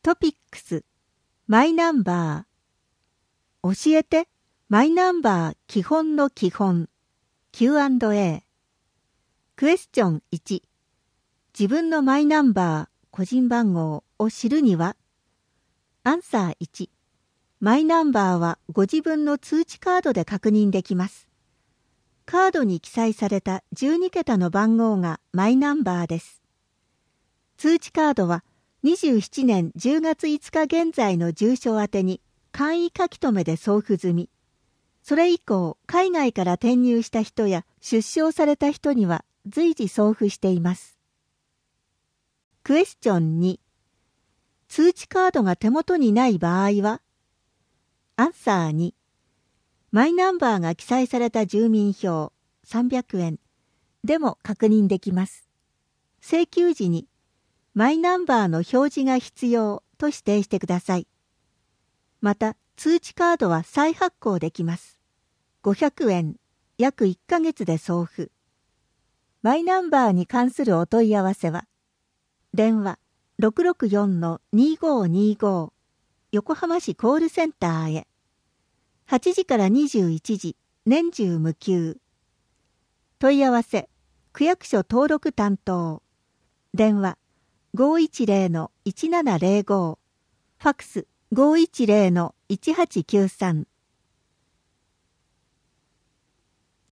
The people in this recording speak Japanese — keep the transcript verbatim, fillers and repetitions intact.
トピックス、マイナンバー。教えて、マイナンバー基本の基本。キューアンドエー。クエスチョンいち。自分のマイナンバー、個人番号を知るには？アンサーいち。マイナンバーはご自分の通知カードで確認できます。カードに記載されたじゅうにけたの番号がマイナンバーです。通知カードはにじゅうななねんじゅうがついつか現在の住所宛てに簡易書き留めで送付済み。それ以降、海外から転入した人や出生された人には随時送付しています。クエスチョンに。通知カードが手元にない場合は？アンサーに。マイナンバーが記載された住民票さんびゃくえんでも確認できます。請求時にマイナンバーの表示が必要と指定してください。また、通知カードは再発行できます。ごひゃくえん、約いっかげつで送付。マイナンバーに関するお問い合わせは、電話 ろくろくよんのにごにご 横浜市コールセンターへ。はちじからにじゅういちじ、年中無休。問い合わせ、区役所登録担当。電話ごいちぜろのいちななぜろご。ファックスごいちぜろのいちはちきゅうさん。